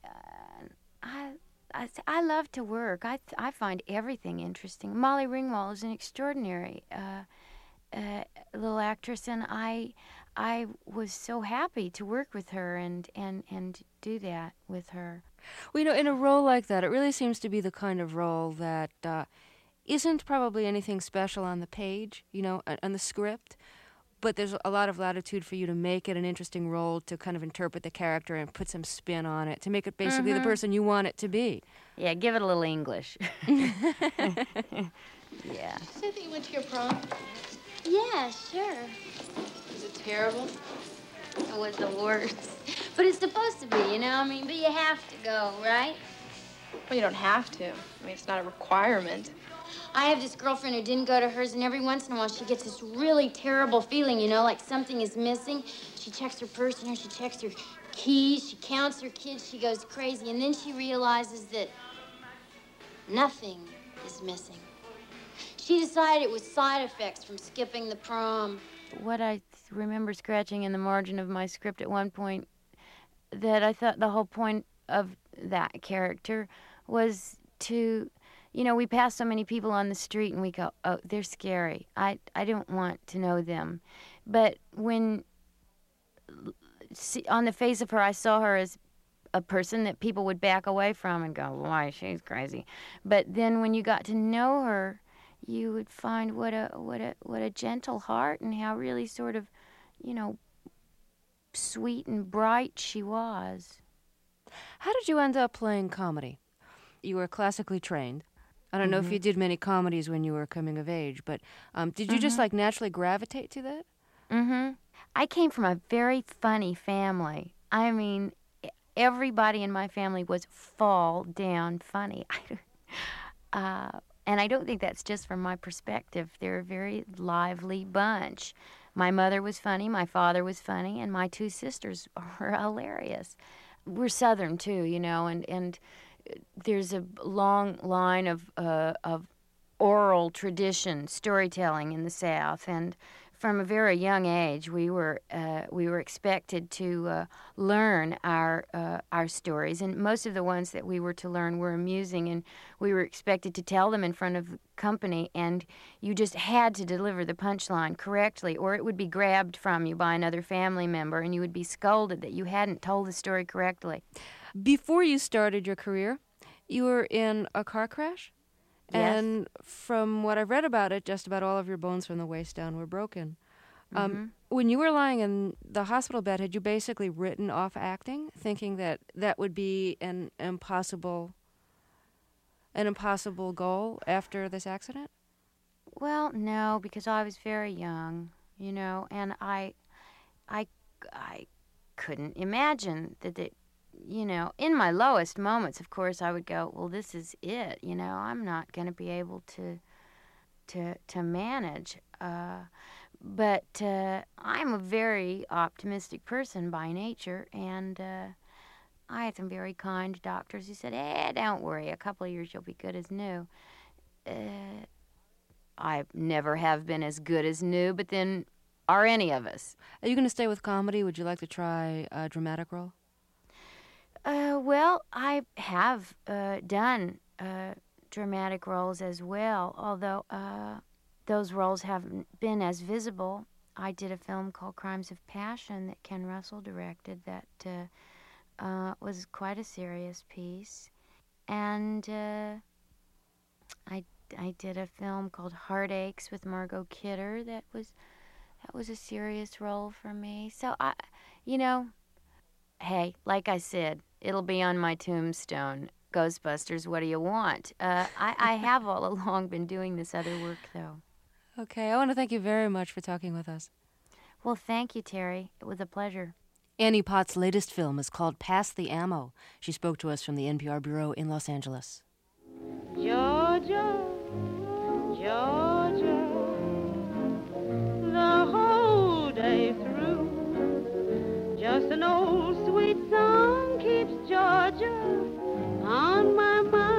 love to work. I find everything interesting. Molly Ringwald is an extraordinary little actress, and I was so happy to work with her and do that with her. Well, you know, in a role like that, it really seems to be the kind of role that isn't probably anything special on the page, you know, on the script, but there's a lot of latitude for you to make it an interesting role, to kind of interpret the character and put some spin on it, to make it basically the person you want it to be. Yeah, give it a little English. Yeah. Did you say that you went to your prom? Yeah, sure. Was it terrible? It was the worst. But it's supposed to be, you know? I mean, but you have to go, right? Well, you don't have to. I mean, it's not a requirement. I have this girlfriend who didn't go to hers, and every once in a while she gets this really terrible feeling, you know, like something is missing. She checks her purse, you know, she checks her keys, she counts her kids, she goes crazy, and then she realizes that nothing is missing. She decided it was side effects from skipping the prom. What I remember scratching in the margin of my script at one point, that I thought the whole point of that character was to, you know, we pass so many people on the street and we go, oh, they're scary. I don't want to know them. But when, on the face of her, I saw her as a person that people would back away from and go, why, she's crazy. But then when you got to know her, you would find what a gentle heart and how really sort of, you know, sweet and bright she was. How did you end up playing comedy? You were classically trained. I don't know if you did many comedies when you were coming of age, but did you just like naturally gravitate to that? I came from a very funny family. I mean, everybody in my family was fall down funny. And I don't think that's just from my perspective. They're a very lively bunch. My mother was funny, my father was funny, and my two sisters were hilarious. We're Southern, too, you know, and there's a long line of oral tradition, storytelling in the South. And from a very young age, we were expected to learn our stories, and most of the ones that we were to learn were amusing, and we were expected to tell them in front of company, and you just had to deliver the punchline correctly, or it would be grabbed from you by another family member, and you would be scolded that you hadn't told the story correctly. Before you started your career, you were in a car crash? Yes. And from what I've read about it, just about all of your bones from the waist down were broken. When you were lying in the hospital bed, had you basically written off acting, thinking that that would be an impossible goal after this accident? Well, no, because I was very young, and I couldn't imagine that it. In my lowest moments, of course, I would go, well, this is it. I'm not going to be able to manage. But I'm a very optimistic person by nature, and I had some very kind doctors who said, don't worry, a couple of years you'll be good as new. I never have been as good as new, but then are any of us. Are you going to stay with comedy? Would you like to try a dramatic role? Well, I have done dramatic roles as well, although those roles haven't been as visible. I did a film called Crimes of Passion that Ken Russell directed that was quite a serious piece. And I did a film called Heartaches with Margot Kidder that was a serious role for me. So, hey, like I said, it'll be on my tombstone. Ghostbusters, what do you want? I have all along been doing this other work, though. Okay, I want to thank you very much for talking with us. Well, thank you, Terry. It was a pleasure. Annie Potts' latest film is called Pass the Ammo. She spoke to us from the NPR bureau in Los Angeles. Georgia, Georgia, the whole day through, just an old sweet song keeps Georgia on my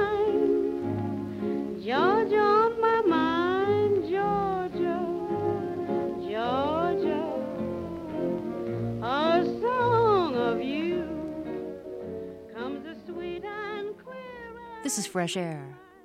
mind. Georgia on my mind, Georgia, Georgia, a song of you comes as sweet and clear. This is Fresh Air.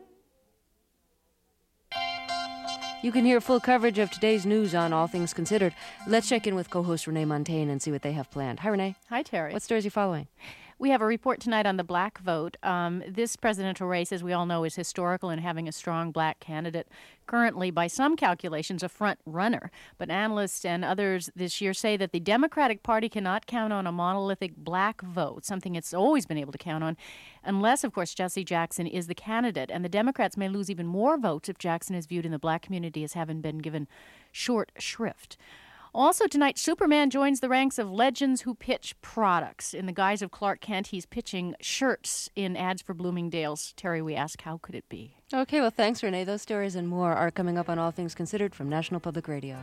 You can hear full coverage of today's news on All Things Considered. Let's check in with co-host Renee Montaigne and see what they have planned. Hi, Renee. Hi, Terry. What stories are you following? We have a report tonight on the black vote. This presidential race, as we all know, is historical in having a strong black candidate. Currently, by some calculations, a front runner. But analysts and others this year say that the Democratic Party cannot count on a monolithic black vote, something it's always been able to count on, unless, of course, Jesse Jackson is the candidate. And the Democrats may lose even more votes if Jackson is viewed in the black community as having been given short shrift. Also tonight, Superman joins the ranks of legends who pitch products. In the guise of Clark Kent, he's pitching shirts in ads for Bloomingdale's. Terry, we ask, how could it be? Okay, well, thanks, Renee. Those stories and more are coming up on All Things Considered from National Public Radio.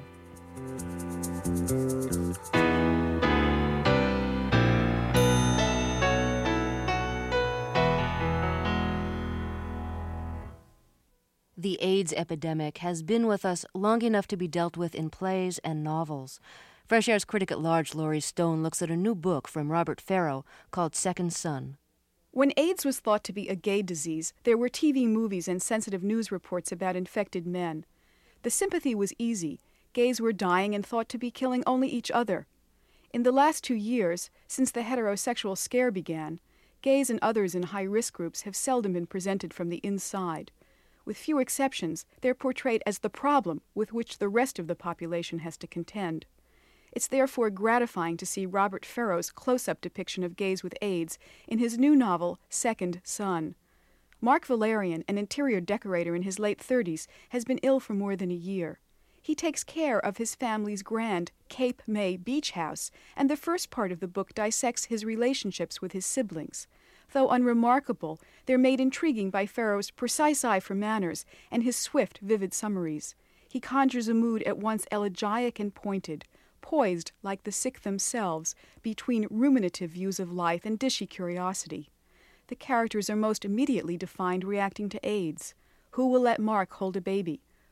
The AIDS epidemic has been with us long enough to be dealt with in plays and novels. Fresh Air's critic-at-large Laurie Stone looks at a new book from Robert Farrow called Second Son. When AIDS was thought to be a gay disease, there were TV movies and sensitive news reports about infected men. The sympathy was easy. Gays were dying and thought to be killing only each other. In the last 2 years, since the heterosexual scare began, gays and others in high-risk groups have seldom been presented from the inside. With few exceptions, they're portrayed as the problem with which the rest of the population has to contend. It's therefore gratifying to see Robert Farrow's close-up depiction of gays with AIDS in his new novel, Second Son. Mark Valerian, an interior decorator in his late 30s, has been ill for more than a year. He takes care of his family's grand Cape May beach house, and the first part of the book dissects his relationships with his siblings. Though unremarkable, they're made intriguing by Farrow's precise eye for manners and his swift, vivid summaries. He conjures a mood at once elegiac and pointed, poised like the sick themselves between ruminative views of life and dishy curiosity. The characters are most immediately defined reacting to AIDS. Who will let Mark hold a baby?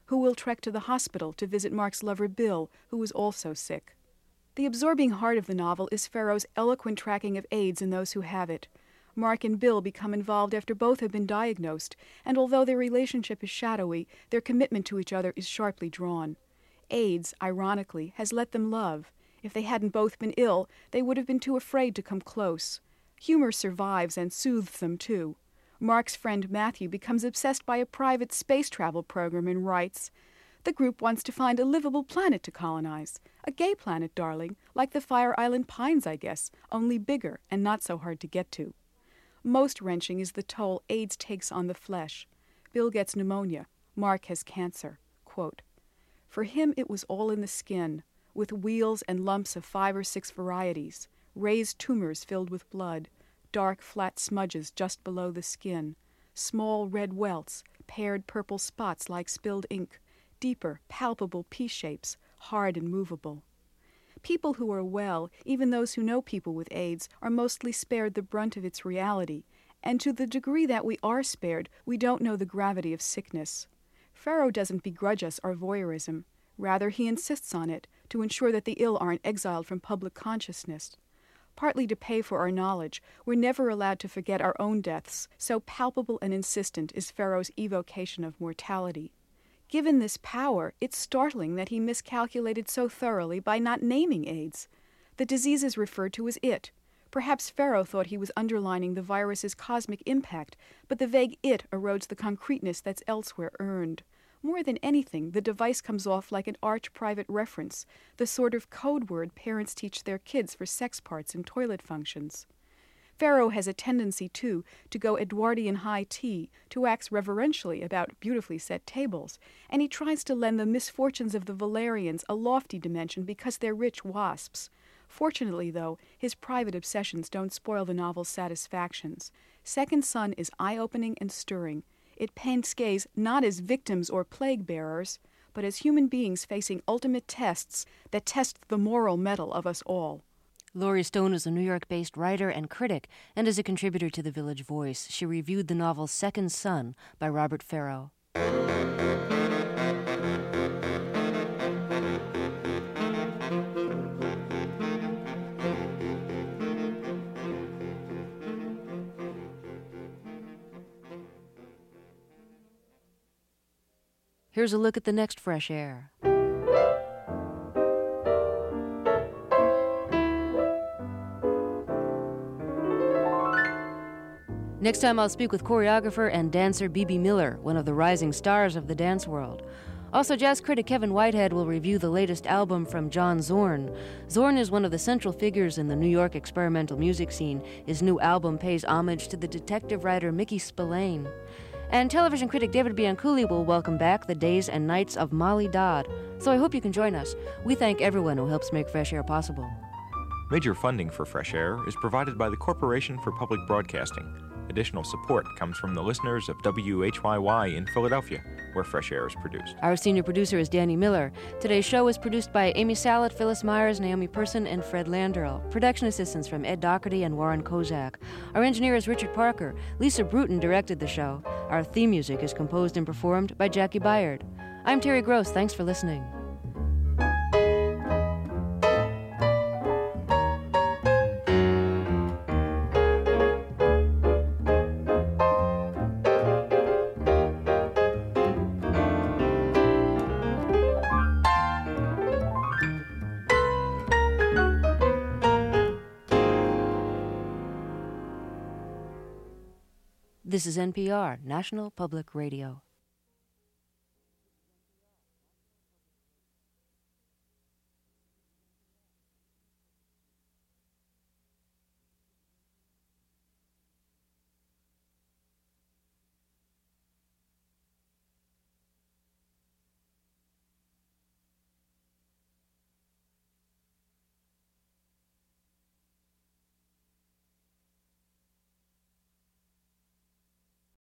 Who will trek to the hospital to visit Mark's lover Bill, who is also sick? The absorbing heart of the novel is Farrow's eloquent tracking of AIDS in those who have it. Mark and Bill become involved after both have been diagnosed, and although their relationship is shadowy, their commitment to each other is sharply drawn. AIDS, ironically, has let them love. If they hadn't both been ill, they would have been too afraid to come close. Humor survives and soothes them, too. Mark's friend Matthew becomes obsessed by a private space travel program and writes, "The group wants to find a livable planet to colonize. A gay planet, darling, like the Fire Island Pines, I guess, only bigger and not so hard to get to." Most wrenching is the toll AIDS takes on the flesh. Bill gets pneumonia. Mark has cancer. Quote, "For him it was all in the skin, with wheals and lumps of 5 or 6 varieties, raised tumors filled with blood, dark flat smudges just below the skin, small red welts, paired purple spots like spilled ink, deeper, palpable pea-shapes, hard and movable. People who are well, even those who know people with AIDS, are mostly spared the brunt of its reality, and to the degree that we are spared, we don't know the gravity of sickness. Farrow doesn't begrudge us our voyeurism. Rather, he insists on it to ensure that the ill aren't exiled from public consciousness. Partly to pay for our knowledge, we're never allowed to forget our own deaths, so palpable and insistent is Farrow's evocation of mortality. Given this power, it's startling that he miscalculated so thoroughly by not naming AIDS. The disease is referred to as it. Perhaps Farrow thought he was underlining the virus's cosmic impact, but the vague it erodes the concreteness that's elsewhere earned. More than anything, the device comes off like an arch-private reference, the sort of code word parents teach their kids for sex parts and toilet functions. Farrow has a tendency, too, to go Edwardian high tea, to wax reverentially about beautifully set tables, and he tries to lend the misfortunes of the Valerians a lofty dimension because they're rich wasps. Fortunately, though, his private obsessions don't spoil the novel's satisfactions. Second Son is eye-opening and stirring. It paints gays not as victims or plague-bearers, but as human beings facing ultimate tests that test the moral mettle of us all. Laurie Stone is a New York-based writer and critic and is a contributor to The Village Voice. She reviewed the novel Second Son by Robert Farrow. Here's a look at the next Fresh Air. Next time I'll speak with choreographer and dancer Bebe Miller, one of the rising stars of the dance world. Also, jazz critic Kevin Whitehead will review the latest album from John Zorn. Zorn is one of the central figures in the New York experimental music scene. His new album pays homage to the detective writer Mickey Spillane. And television critic David Bianculli will welcome back the days and nights of Molly Dodd. So I hope you can join us. We thank everyone who helps make Fresh Air possible. Major funding for Fresh Air is provided by the Corporation for Public Broadcasting. Additional support comes from the listeners of WHYY in Philadelphia, where Fresh Air is produced. Our senior producer is Danny Miller. Today's show was produced by Amy Salat, Phyllis Myers, Naomi Person, and Fred Landerl. Production assistance from Ed Doherty and Warren Kozak. Our engineer is Richard Parker. Lisa Bruton directed the show. Our theme music is composed and performed by Jackie Byard. I'm Terry Gross. Thanks for listening. This is NPR, National Public Radio.